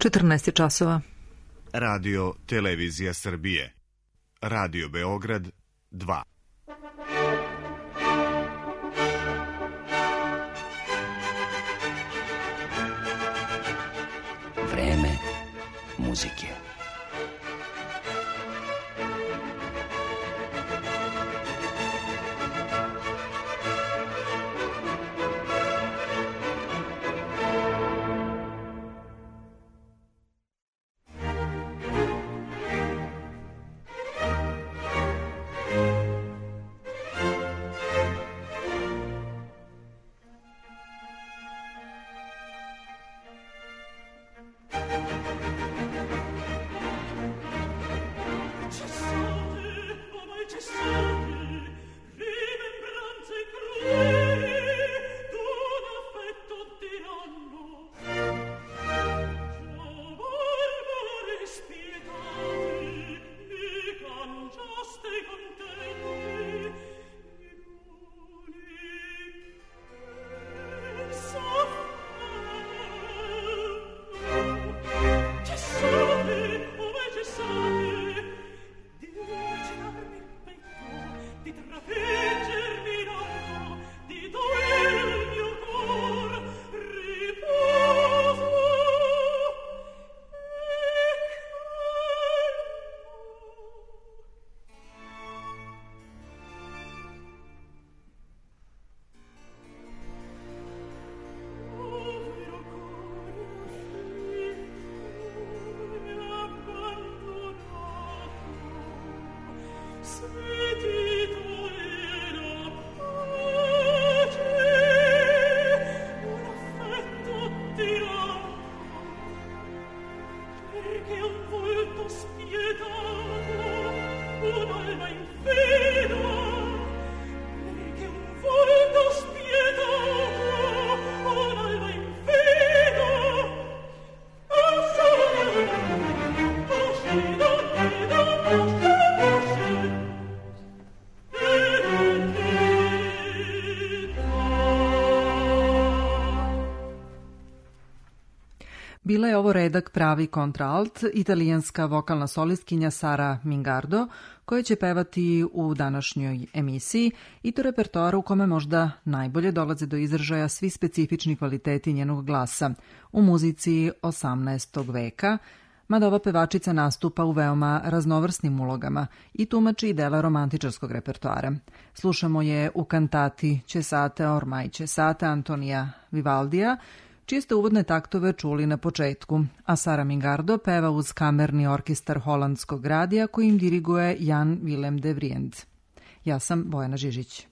14 časova. Radio Televizija Srbije. Radio Beograd 2. Vreme muzike. Bila je ovo redak pravi kontraalt, italijanska vokalna solistkinja Sara Mingardo, koja će pevati u današnjoj emisiji i to repertoara u kome možda najbolje dolaze do izražaja svi specifični kvaliteti njenog glasa u muzici 18. veka, mada ova pevačica nastupa u veoma raznovrsnim ulogama i tumači i dela romantičarskog repertoara. Slušamo je u kantati Cesate ormai cesate Antonija Vivaldija, čije ste uvodne taktove čuli na početku, a Sara Mingardo peva uz kamerni orkestar Holandskog radija kojim diriguje Jan Willem de Vriend. Ja sam Bojana Žižić.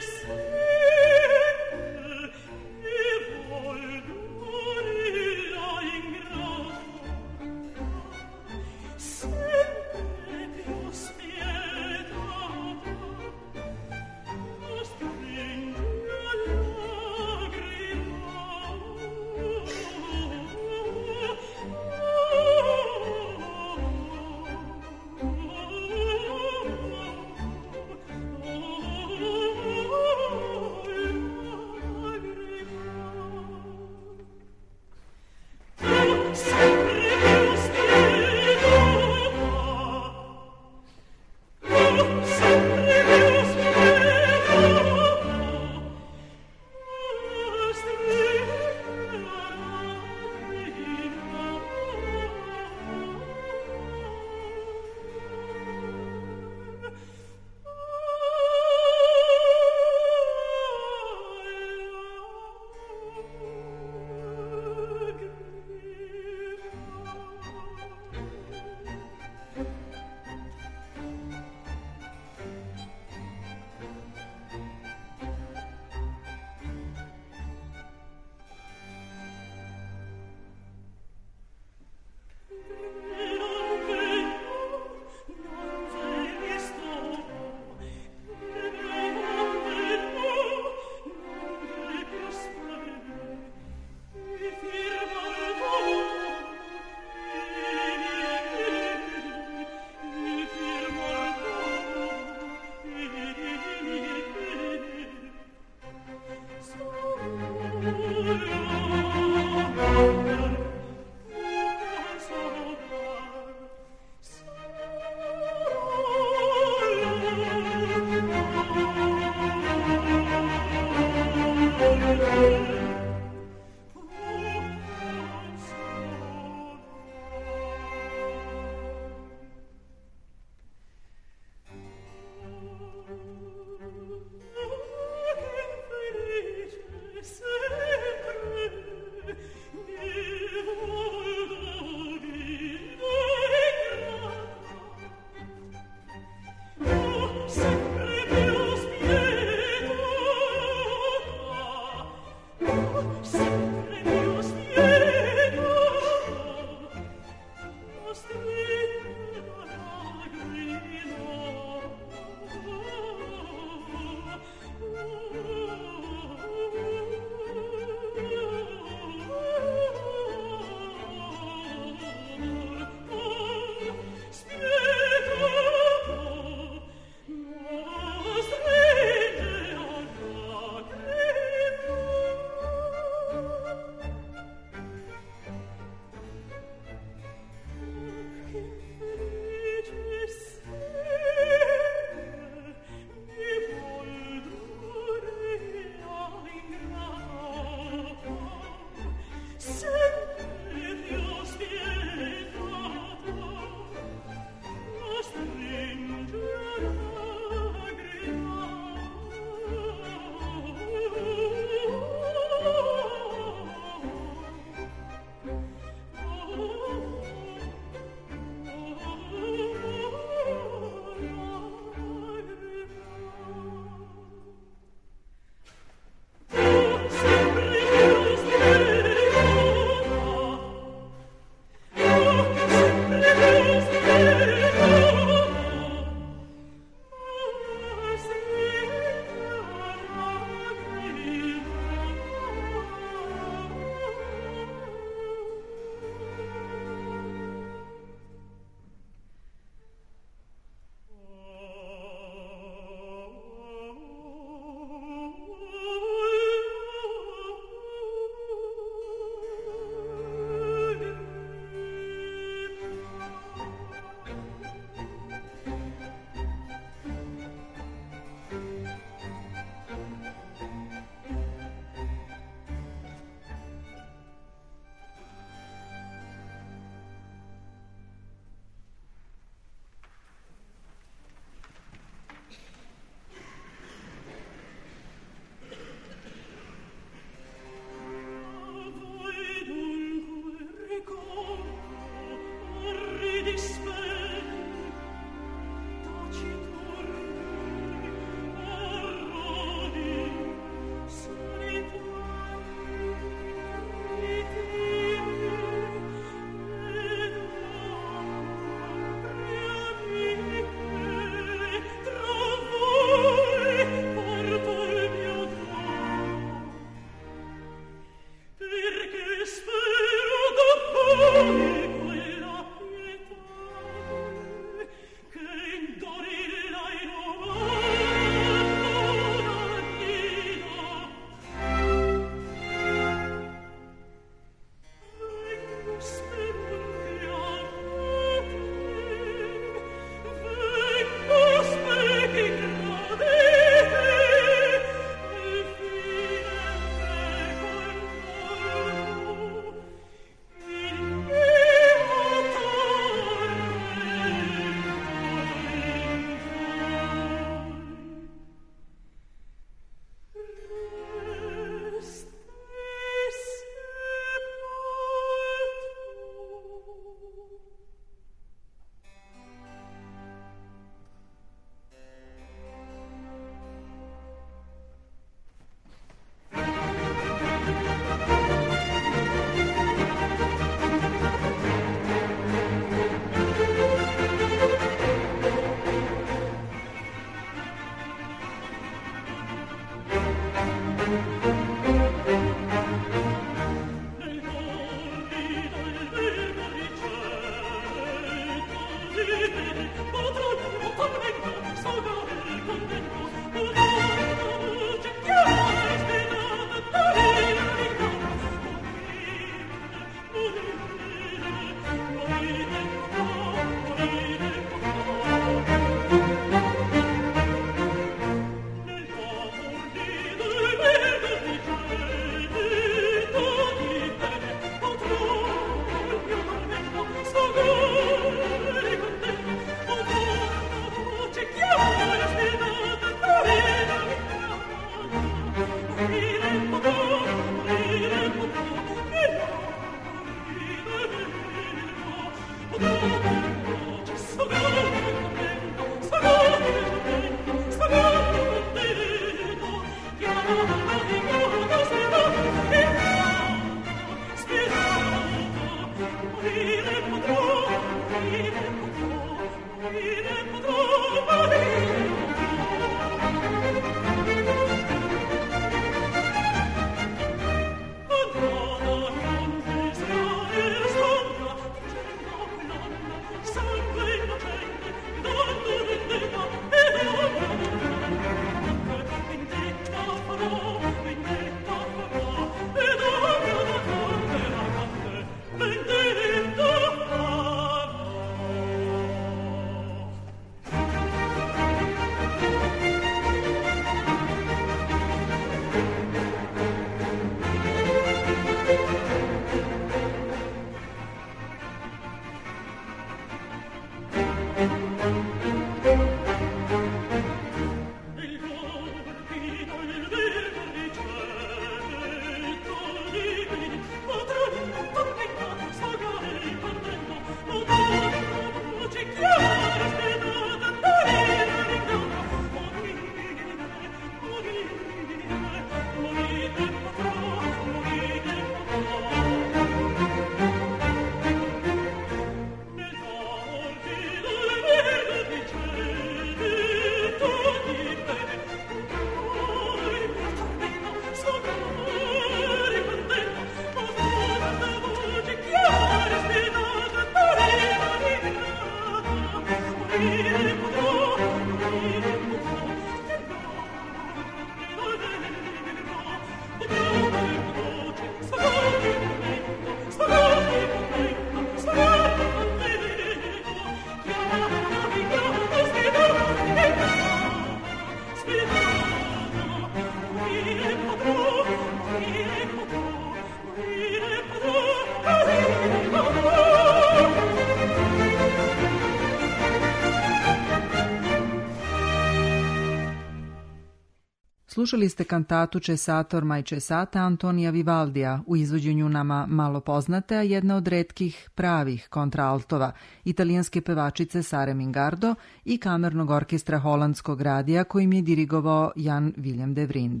Slušali ste kantatu Cessata ormai cessata Antonija Vivaldija u izvođenju nama malo poznate, a jedna od retkih pravih kontraaltova, italijanske pevačice Sare Mingardo i kamernog orkestra Holandskog radija kojim je dirigovao Jan Willem de Vriend.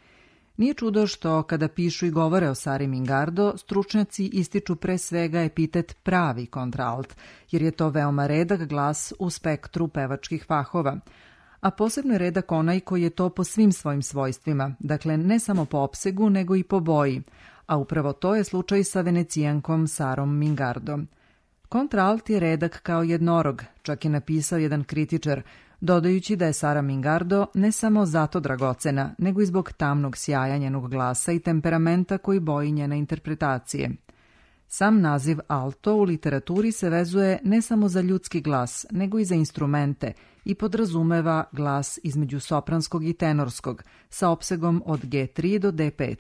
Nije čudo što kada pišu i govore o Sari Mingardo, stručnjaci ističu pre svega epitet pravi kontraalt, jer je to veoma redak glas u spektru pevačkih fahova, a posebno je redak onaj koji je to po svim svojim svojstvima, dakle ne samo po opsegu nego i po boji, a upravo to je slučaj sa Venecijankom Sarom Mingardo. Kontraalt je redak kao jednorog, čak je napisao jedan kritičar, dodajući da je Sara Mingardo ne samo zato dragocena, nego i zbog tamnog sjaja njenog glasa i temperamenta koji boji njene interpretacije. Sam naziv alto u literaturi se vezuje ne samo za ljudski glas, nego i za instrumente i podrazumeva glas između sopranskog i tenorskog, sa opsegom od G3 do D5.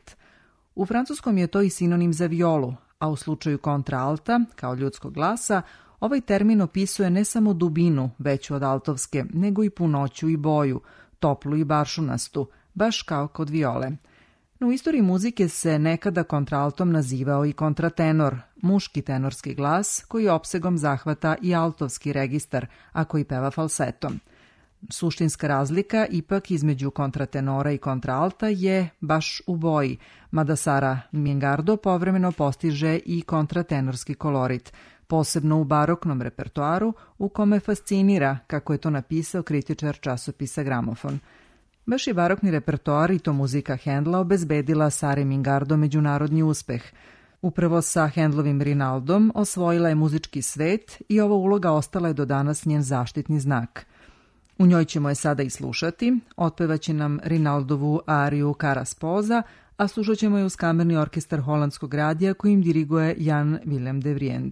U francuskom je to i sinonim za violu, a u slučaju kontraalta, kao ljudskog glasa, ovaj termin opisuje ne samo dubinu, veću od altovske, nego i punoću i boju, toplu i baršunastu, baš kao kod viole. No u istoriji muzike se nekada kontraaltom nazivao i kontratenor, muški tenorski glas koji opsegom zahvata i altovski registar, a koji peva falsetom. Suštinska razlika ipak između kontratenora i kontraalta je baš u boji, mada Sara Mingardo povremeno postiže i kontratenorski kolorit, posebno u baroknom repertoaru u kome fascinira, kako je to napisao kritičar časopisa Gramofon. Baš i barokni repertoar i to muzika Hendla obezbedila Sari Mingardo međunarodni uspeh. Upravo sa Hendlovim Rinaldom osvojila je muzički svet i ova uloga ostala je do danas njen zaštitni znak. U njoj ćemo je sada i slušati, otpevaće nam Rinaldovu ariju Cara Sposa, a slušat ćemo je uz kamerni orkestar Holandskog radija kojim diriguje Jan Willem de Vriend.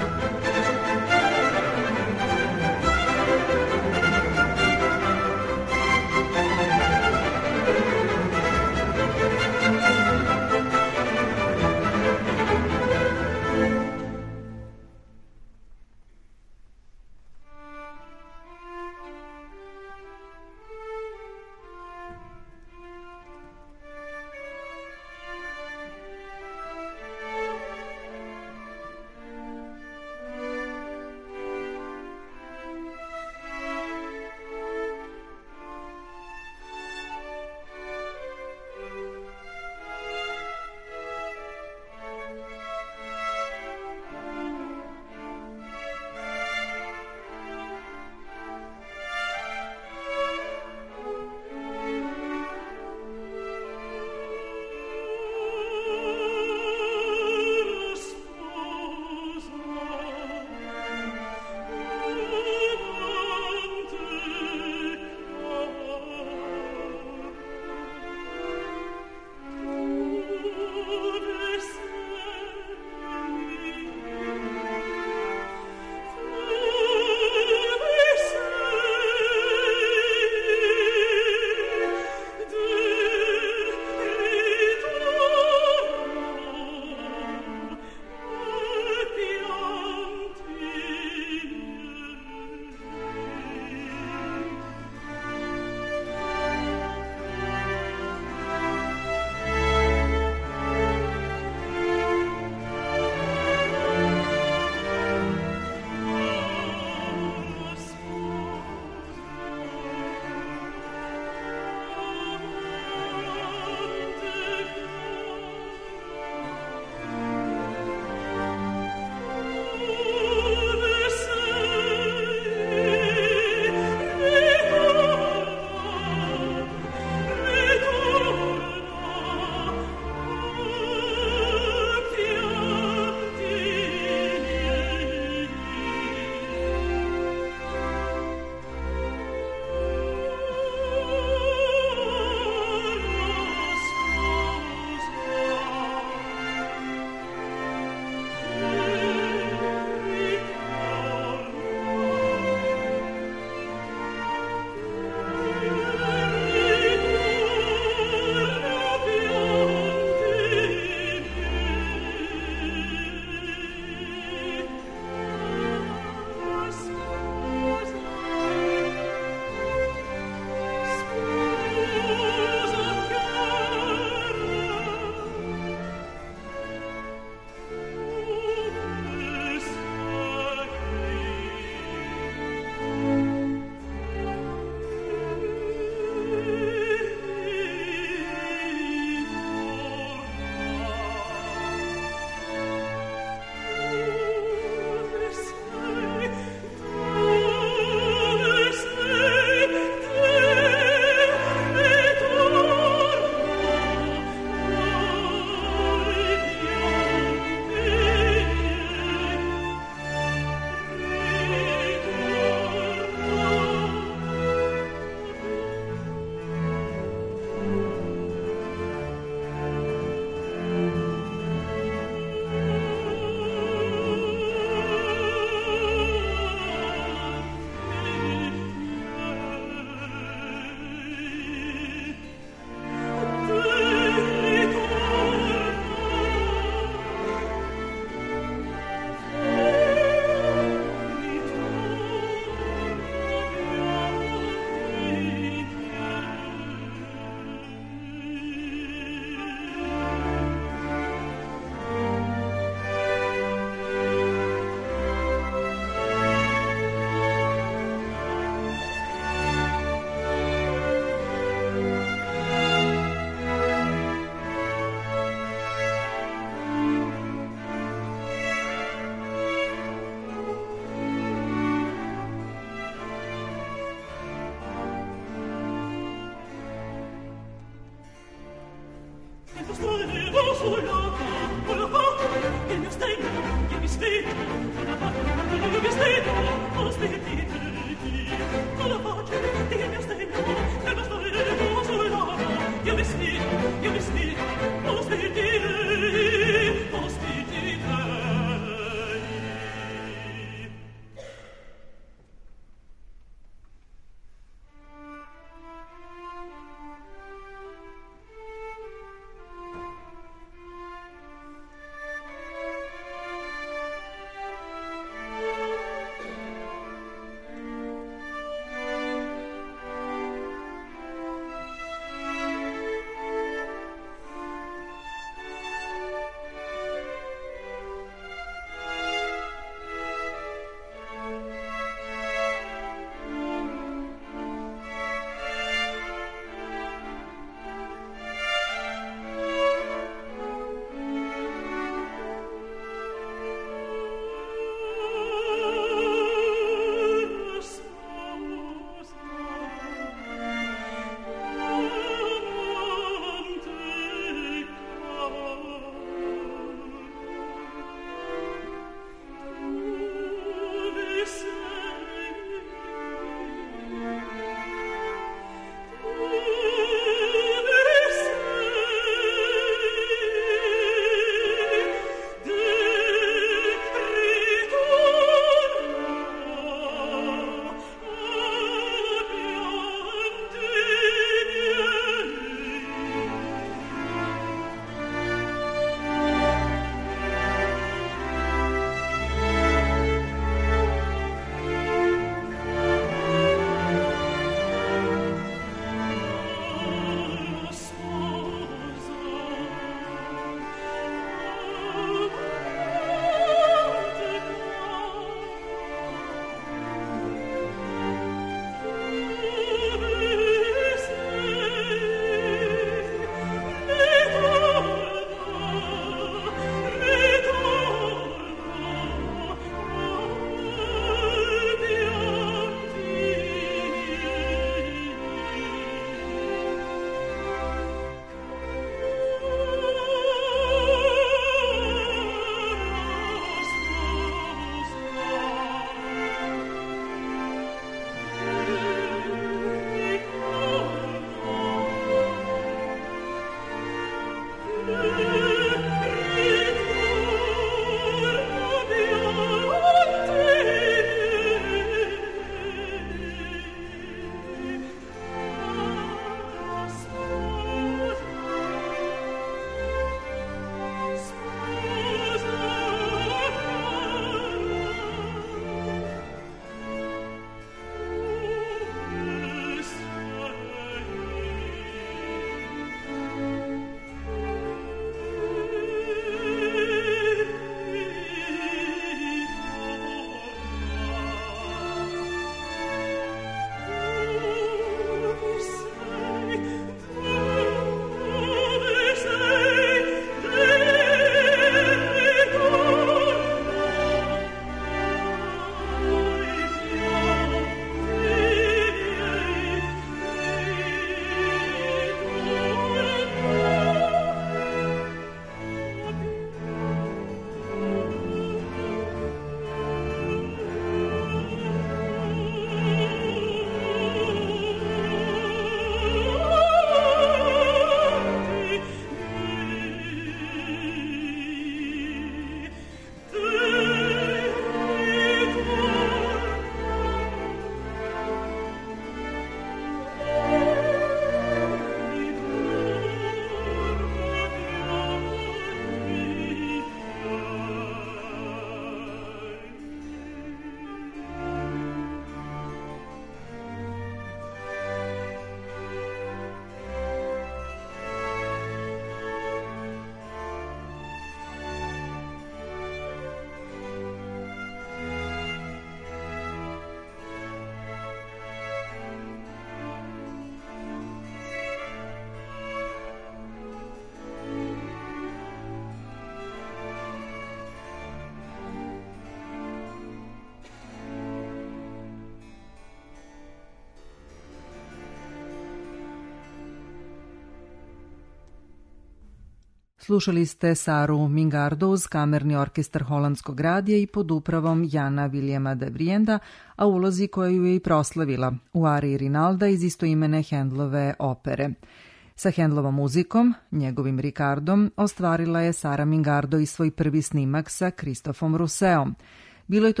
Slušali ste Saru Mingardo uz kamerni orkestar Holandskog radija i pod upravom Jana Vilijema de Vrienda, a ulozi koju je i proslavila u ariji Rinalda iz istoimene Handlove opere. Sa Handlovom muzikom, njegovim Ricardom, ostvarila je Sara Mingardo i svoj prvi snimak sa Kristofom Rousseom. Bilo je to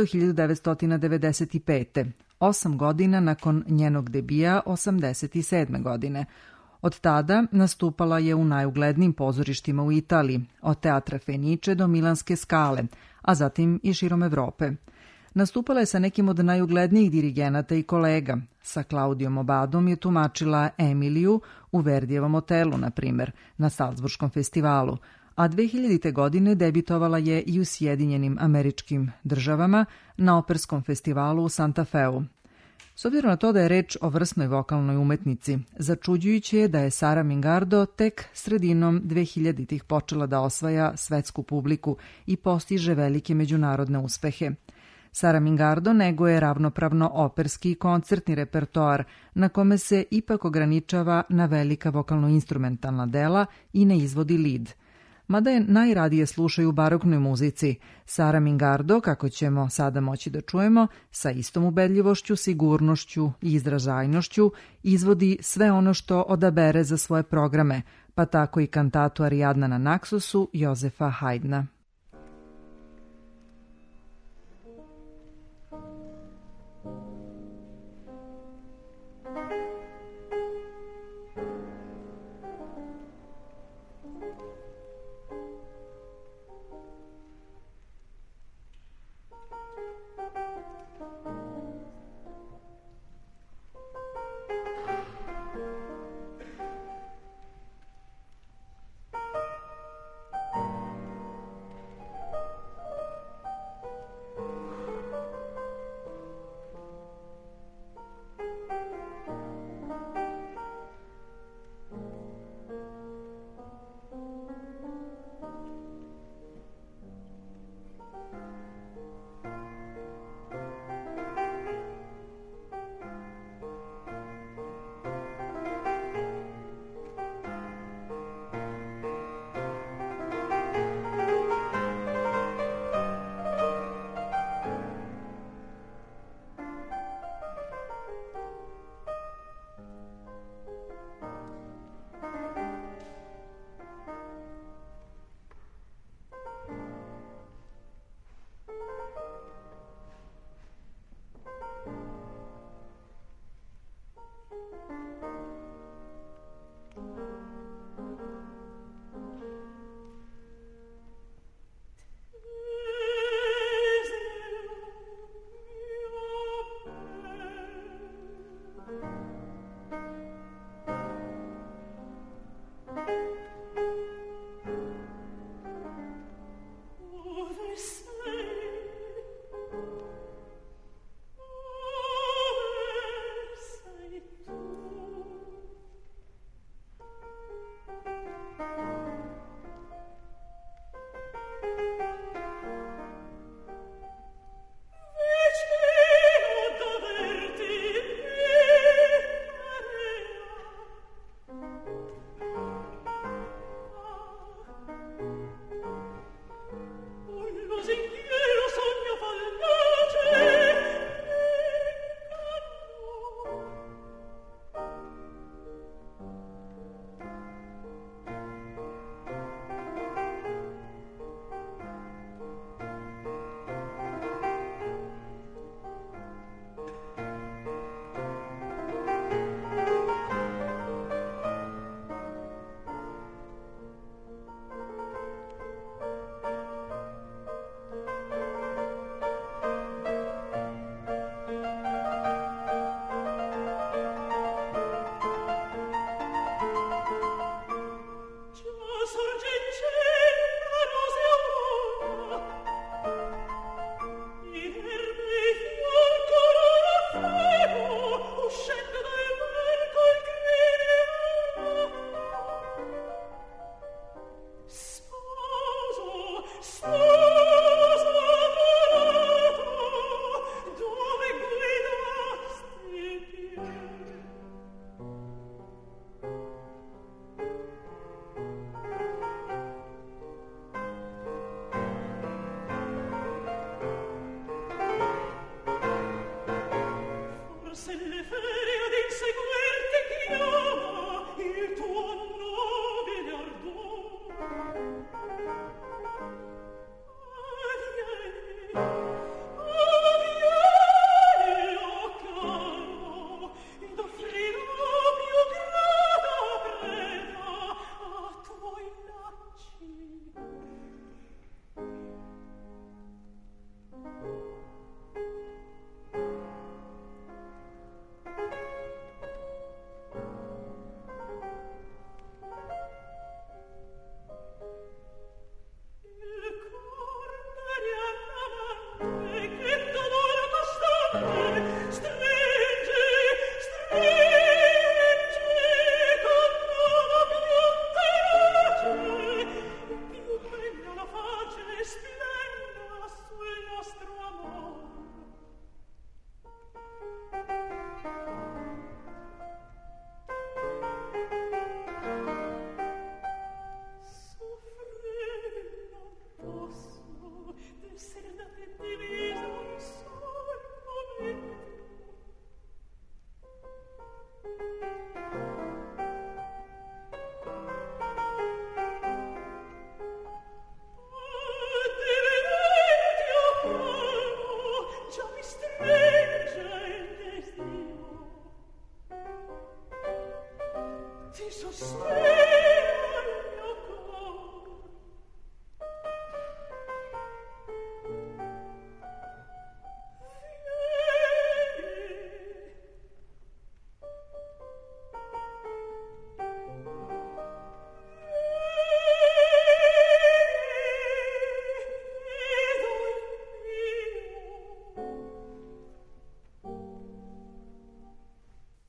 1995. 8 godina nakon njenog debija 87. godine. Od tada nastupala je u najuglednijim pozorištima u Italiji, od Teatra Fenice do Milanske Skale, a zatim i širom Evrope. Nastupala je sa nekim od najuglednijih dirigenata i kolega. Sa Claudijom Obadom je tumačila Emiliju u Verdijevom Otelu, na primjer, na Salzburškom festivalu, a 2000. godine debitovala je i u Sjedinjenim Američkim Državama na Operskom festivalu u Santa Feu. S obzirom na to da je reč o vrsnoj vokalnoj umetnici, začuđujuće je da je Sara Mingardo tek sredinom 2000-ih počela da osvaja svetsku publiku i postiže velike međunarodne uspehe. Sara Mingardo neguje ravnopravno operski i koncertni repertoar, na kome se ipak ograničava na velika vokalno-instrumentalna dela i ne izvodi lead. Mada je najradije slušaju u baroknoj muzici, Sara Mingardo, kako ćemo sada moći da čujemo, sa istom ubedljivošću, sigurnošću i izražajnošću izvodi sve ono što odabere za svoje programe, pa tako i kantatu Ariadna na Naksosu Jozefa Haydna.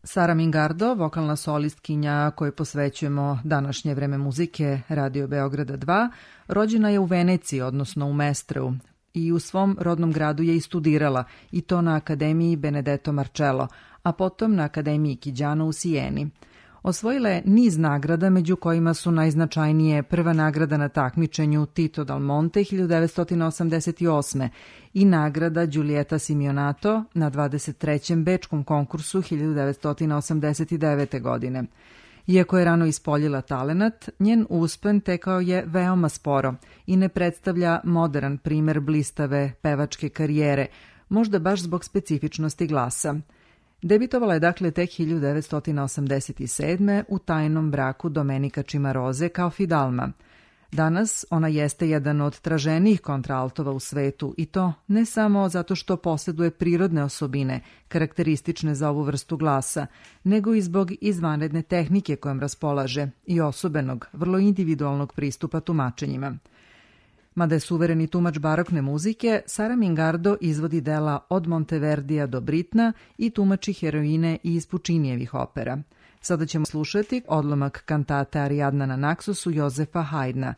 Sara Mingardo, vokalna solistkinja kojoj posvećujemo današnje vreme muzike Radio Beograda 2, rođena je u Veneciji, odnosno u Mestreu, i u svom rodnom gradu je i studirala, i to na Akademiji Benedetto Marcello, a potom na Akademiji Chigiano u Sijeni. Osvojila je niz nagrada, među kojima su najznačajnije prva nagrada na takmičenju Tito Dal Monte 1988. i nagrada Giulietta Simeonato na 23. bečkom konkursu 1989. godine. Iako je rano ispoljila talenat, njen uspon tekao je veoma sporo i ne predstavlja modern primer blistave pevačke karijere, možda baš zbog specifičnosti glasa. Debitovala je dakle tek 1987. u tajnom braku Domenica Cimaroze kao Fidalma. Danas ona jeste jedan od traženijih kontraaltova u svetu i to ne samo zato što posjeduje prirodne osobine karakteristične za ovu vrstu glasa, nego i zbog izvanredne tehnike kojom raspolaže i osobenog, vrlo individualnog pristupa tumačenjima. Mada je suvereni tumač barokne muzike, Sara Mingardo izvodi dela od Monteverdija do Britna i tumači heroine i iz Pučinijevih opera. Sada ćemo slušati odlomak kantate Ariadna na Naxosu Jozefa Haydna.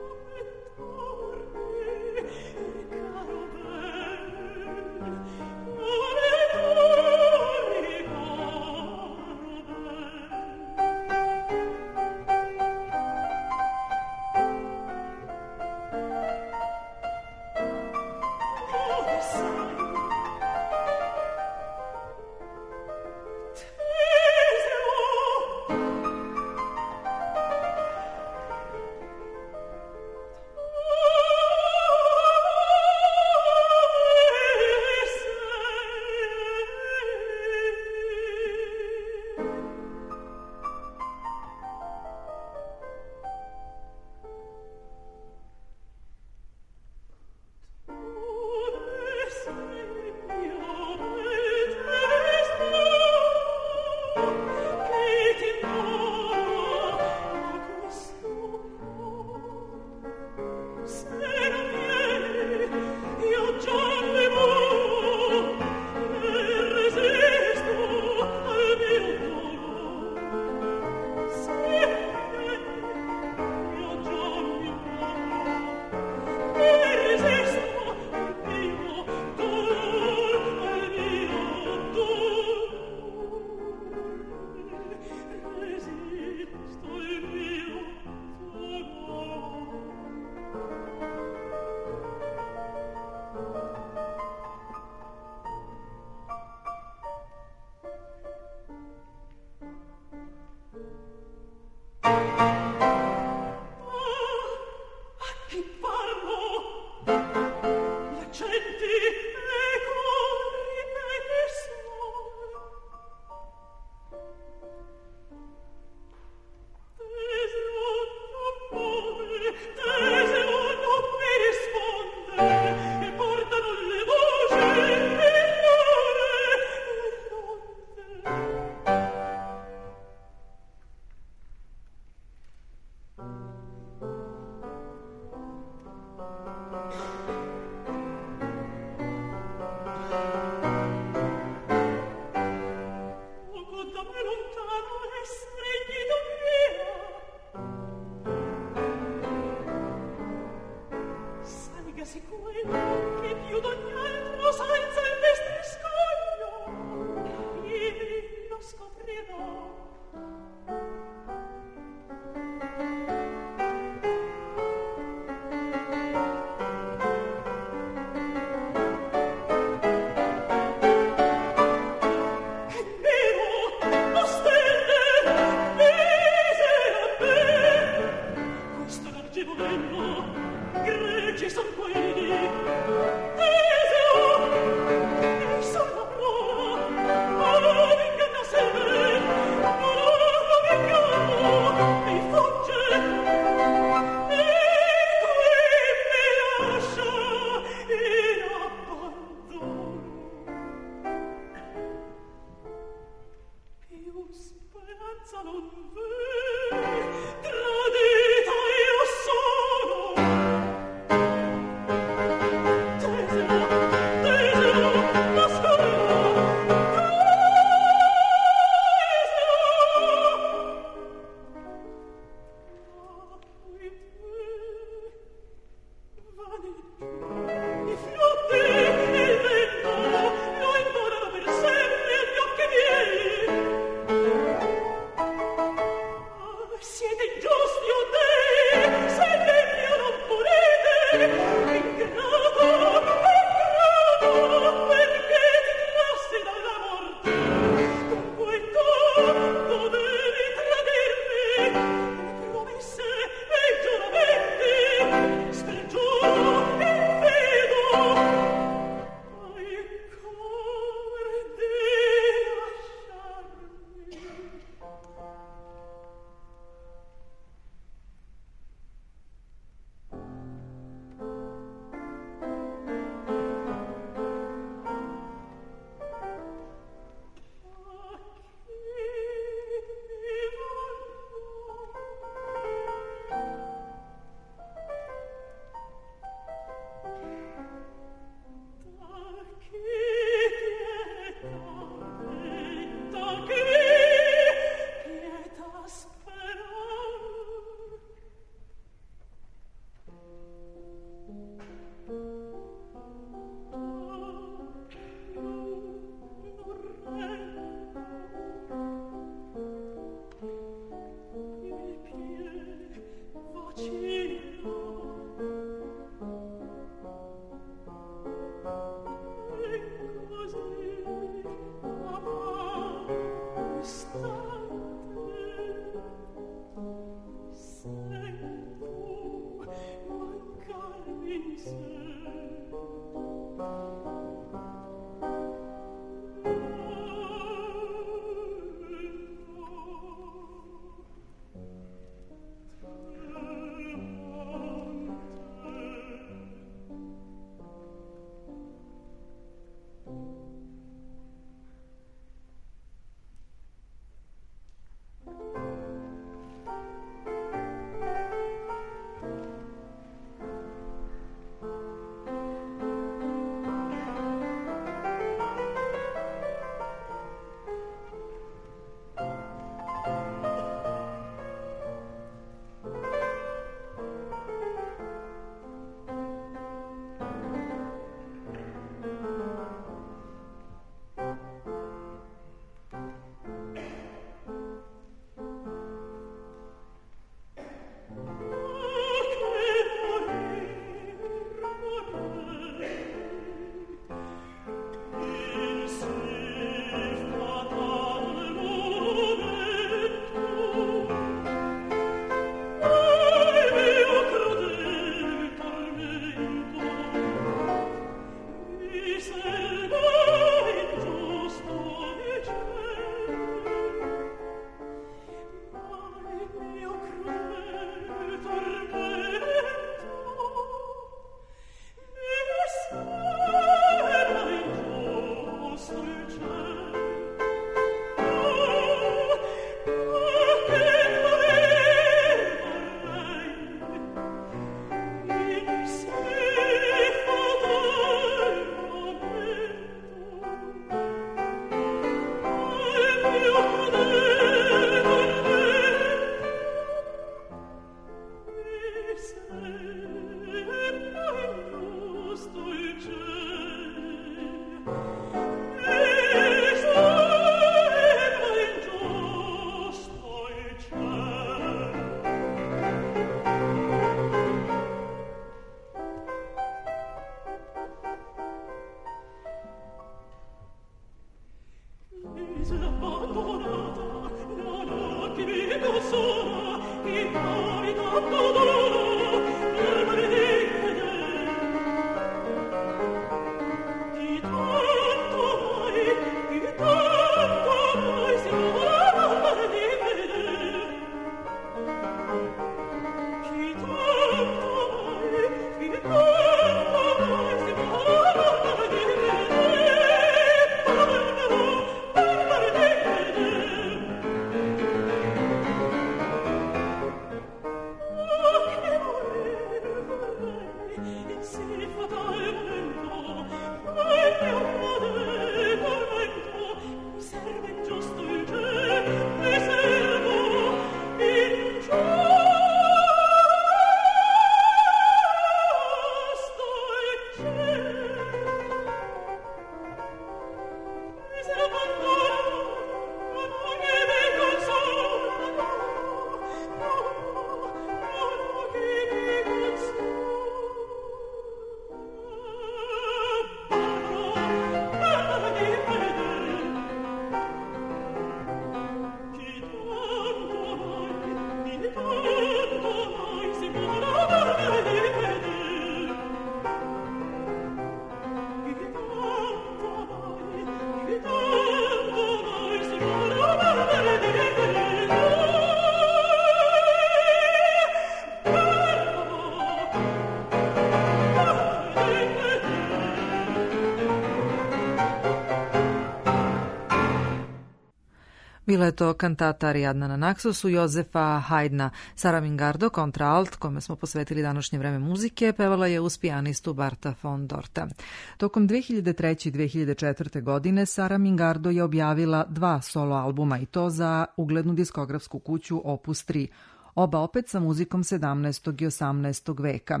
Bila je to kantata Ariadna na Naksosu Jozefa Haydna. Sara Mingardo, kontraalt, kome smo posvetili današnje vreme muzike, pevala je uz pijanistu Barta von Dorta. Tokom 2003. i 2004. godine Sara Mingardo je objavila 2 solo albuma i to za uglednu diskografsku kuću Opus 3, oba opet sa muzikom 17. i 18. veka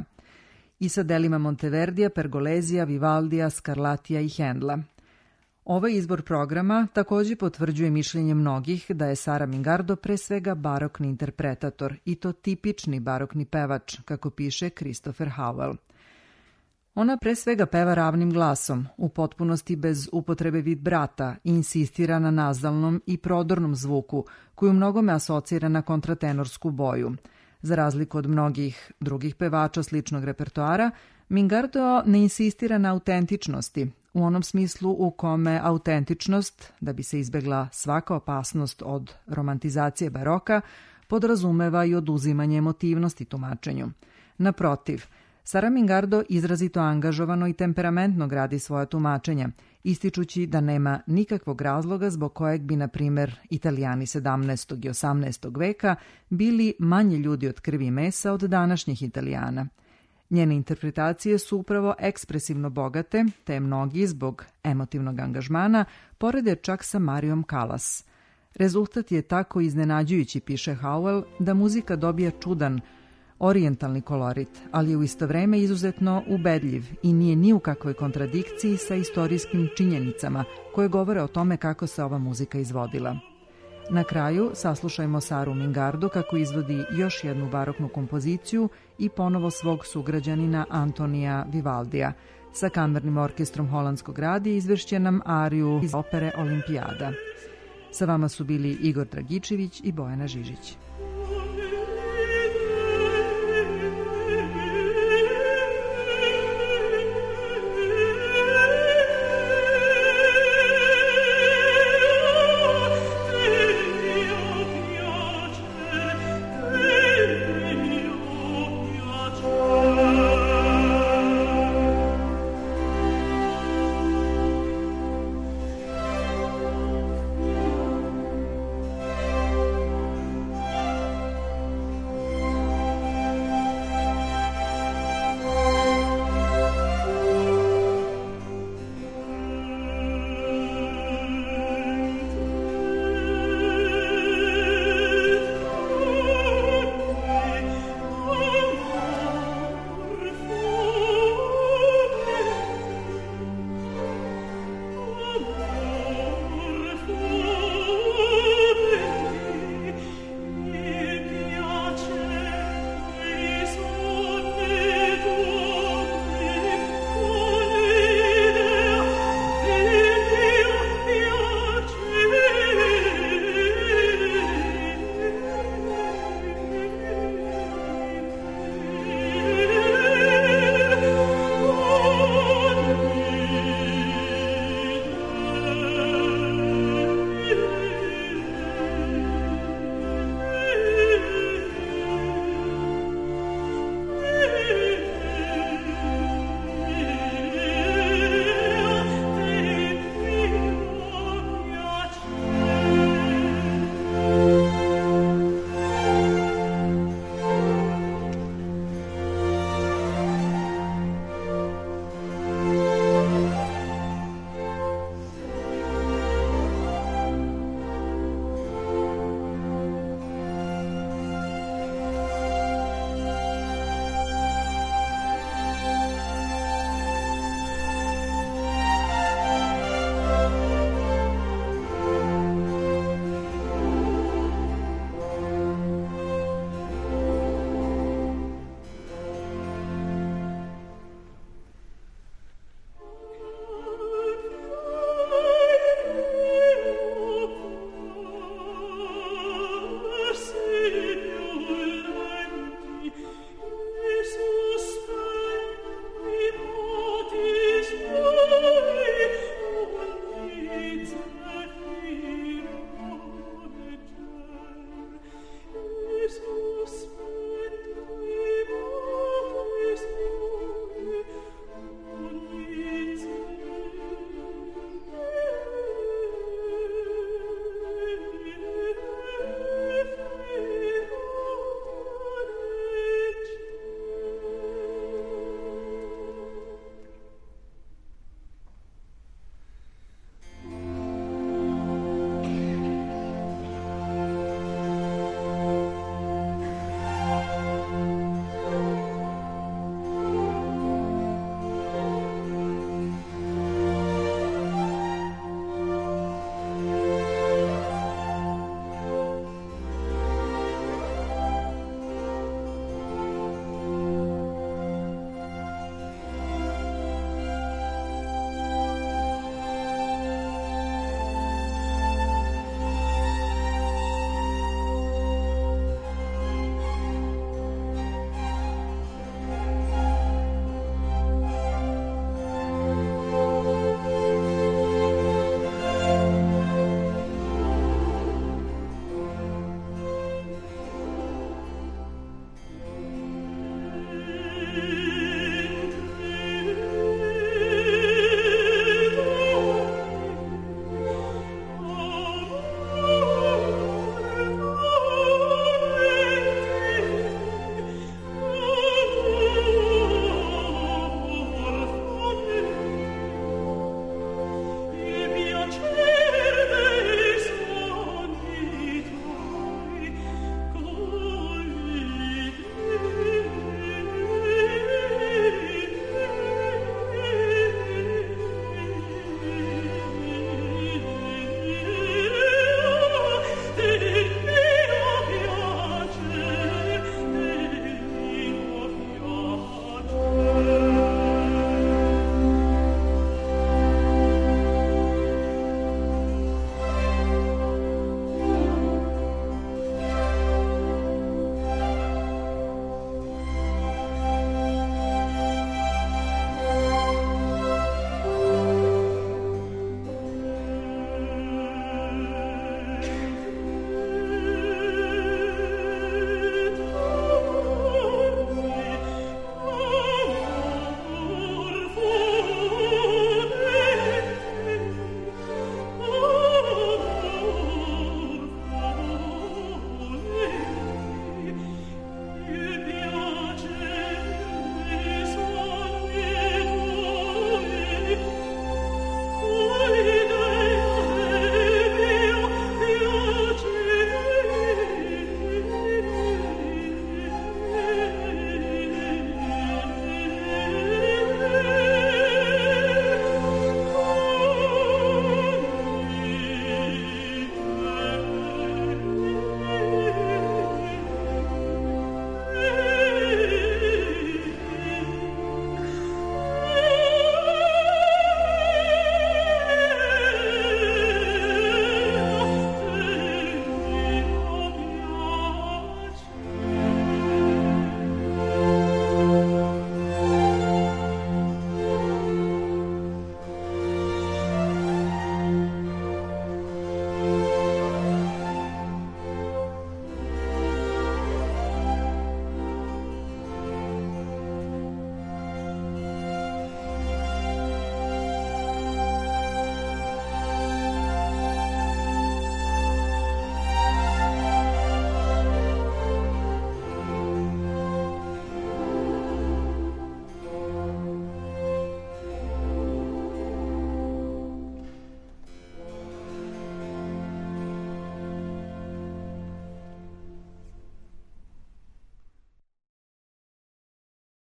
i sa delima Monteverdija, Pergolezija, Vivaldija, Scarlattija i Hendla. Ovaj izbor programa takođe potvrđuje mišljenje mnogih da je Sara Mingardo pre svega barokni interpretator i to tipični barokni pevač, kako piše Christopher Howell. Ona pre svega peva ravnim glasom, u potpunosti bez upotrebe vibrata i insistira na nazalnom i prodornom zvuku, koji u mnogome asocira na kontratenorsku boju. Za razliku od mnogih drugih pevača sličnog repertoara, Mingardo ne insistira na autentičnosti, u onom smislu u kome autentičnost, da bi se izbegla svaka opasnost od romantizacije baroka, podrazumeva i oduzimanje emotivnosti tumačenju. Naprotiv, Sara Mingardo izrazito angažovano i temperamentno gradi svoja tumačenja, ističući da nema nikakvog razloga zbog kojeg bi, na primer, Italijani 17. i 18. veka bili manje ljudi od krvi i mesa od današnjih Italijana. Njene interpretacije su upravo ekspresivno bogate, te mnogi, zbog emotivnog angažmana, porede čak sa Marijom Callas. Rezultat je tako iznenađujući, piše Howell, da muzika dobija čudan, orijentalni kolorit, ali je u isto vreme izuzetno ubedljiv i nije ni u kakvoj kontradikciji sa istorijskim činjenicama koje govore o tome kako se ova muzika izvodila. Na kraju saslušajmo Saru Mingardo kako izvodi još jednu baroknu kompoziciju i ponovo svog sugrađanina Antonija Vivaldija. Sa kamernim orkestrom Holandskog radija izvešće nam ariju iz opere Olimpijada. Sa vama su bili Igor Dragičević i Bojana Žižić.